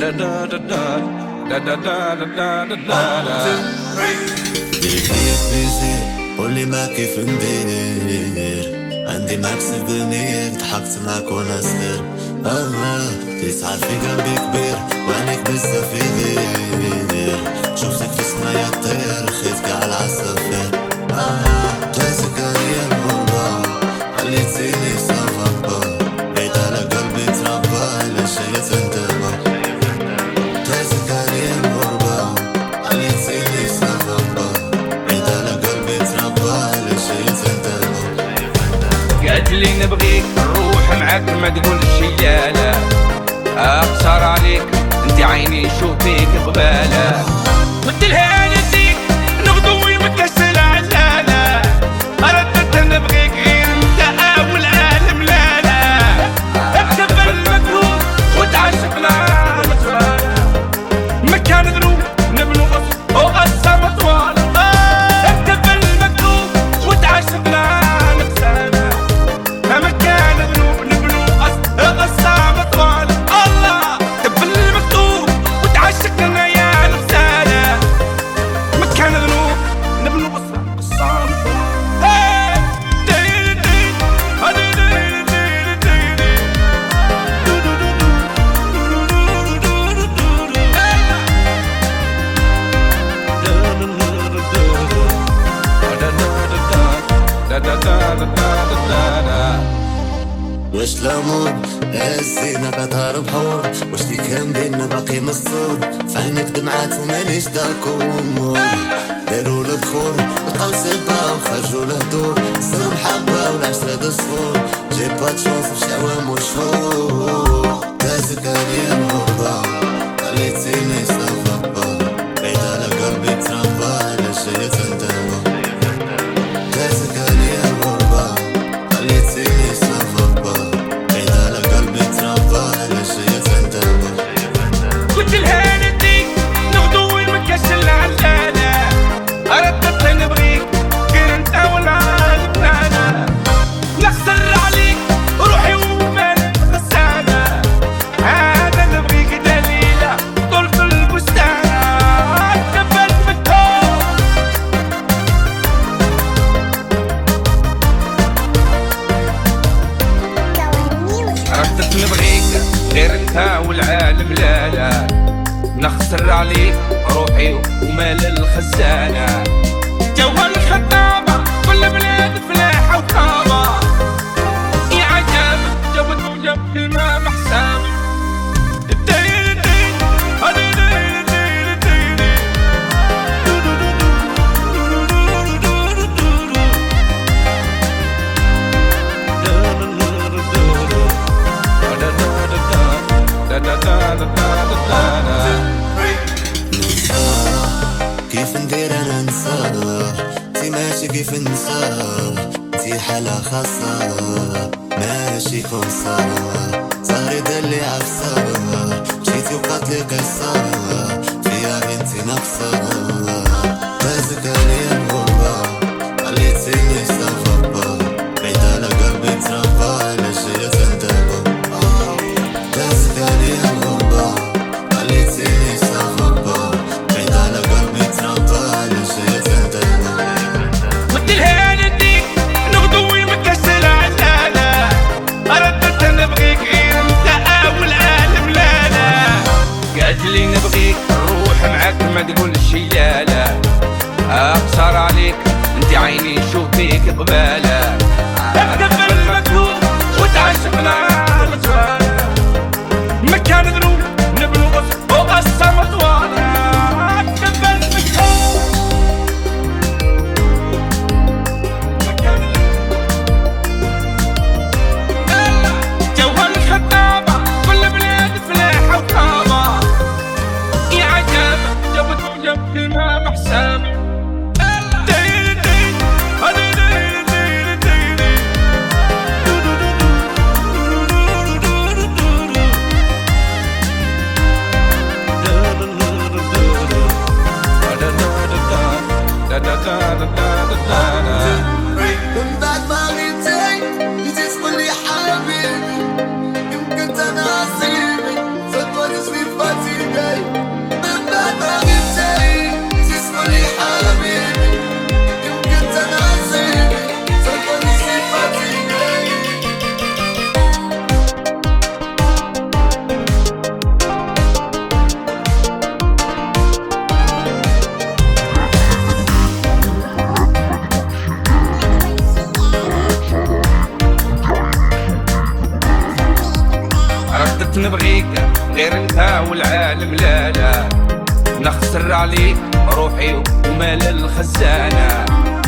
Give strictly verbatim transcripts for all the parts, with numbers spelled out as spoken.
كيف بيصير قولي ما كيف ندير عندي معك سيفونير ضحكت معك وانا صغير اه تسعى في قلبي كبير وعينيك بزاف يدير شوفتك في سمايا الطير خيتك على العصافير اه جازك عليا الغربة خليتيني صافا بعيد على قلبي تربى على شي تندبر جازك عليا الغربة خليتيني صافا بعيد على قلبي تربى على شي تندبر قالتلي نبغيك نروح معاك ما تقولش يالا اقصر عليك انت عيني نشوف فيك قبالة قلتلها نديك نغدو ويمكسر عزالة اردت نبغيك غير انت والعالم لا لا اكتب المكتوب وتعشقنا مكان ذنوب نبنو غصب وغصة مطوالة اكتب المكتوب وتعشقنا واش الامور هزينا بعدها بحور واش اللي كان بينا باقي مسطور فعينك دمعات ومانيش داكور داروا البخور لقاو سبا وخرجوا لهدور صروا محبة والعشرة دصفور جي با تشوف بشعوام وشهور دازك عليا الغربة خليتيني صافا بعيد على قلبي تربى على شي تندبر دازك عليا الغربة خليتيني صافا قلت لها نديك نغدو ويمكسر العزالة اردت نبغيك غير انت والعالم لا نخسر عليك روحي ومالك غسالة هذا نبغيك دليلة طول في البستانة كفلت بالكون اردت نبغيك غير انت والعالم لا لا نخسر عليك روحي ومال الخزانة جوها الخطابة كل بلاد فلاحة وطابة يا عجب جوت وجب كلمة محسابة كيف ندير انا ننسى تي ماشي كيف ننسى تي حالة خاصة ماشي كونسا صاري دلي عفسة مشيتي وقاتلي قصة فيها بنتي نقصة دازك عليا الغربة خليتيني صافا بعيد على قلبي تربى على شي تندبر دازك عليا الغربة خليتيني صافا بعيد على قلبي تربى على شي تندبر قلتلها نديك نغدو ويمكسر عزالة اردت نبغيك غير انت والعالم لا لا قالتلي نبغيك نروح معاك ما تقولش يالا اقصر عليك انت عيني نشوف فيك قبالة اكتب المكتوب وتعشقنا مكان ذنوب نبنو غصب وغصة مطوالة اكتب المكتوب جوها الخطابة كل بلاد فلاحة وطابة يا عجب جوت وجب كلمة محسابة كنت نبغيك غير انت والعالم لا لا، نخسر عليك روحي ومال الخزانة.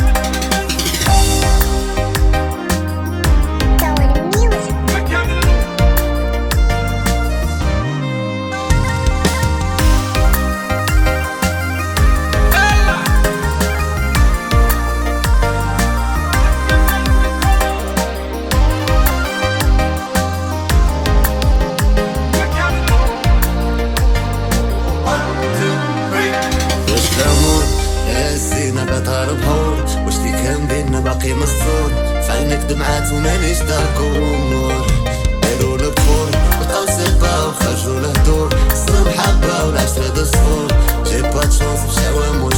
واش اللي كان بينا باقي مسطور، فعينك دمعات ومانيش داكور. دارو البخور بقاو سيبا وخرجو لهدور، صنم حبة والعشرة دسفور. جي با تشونس مشاو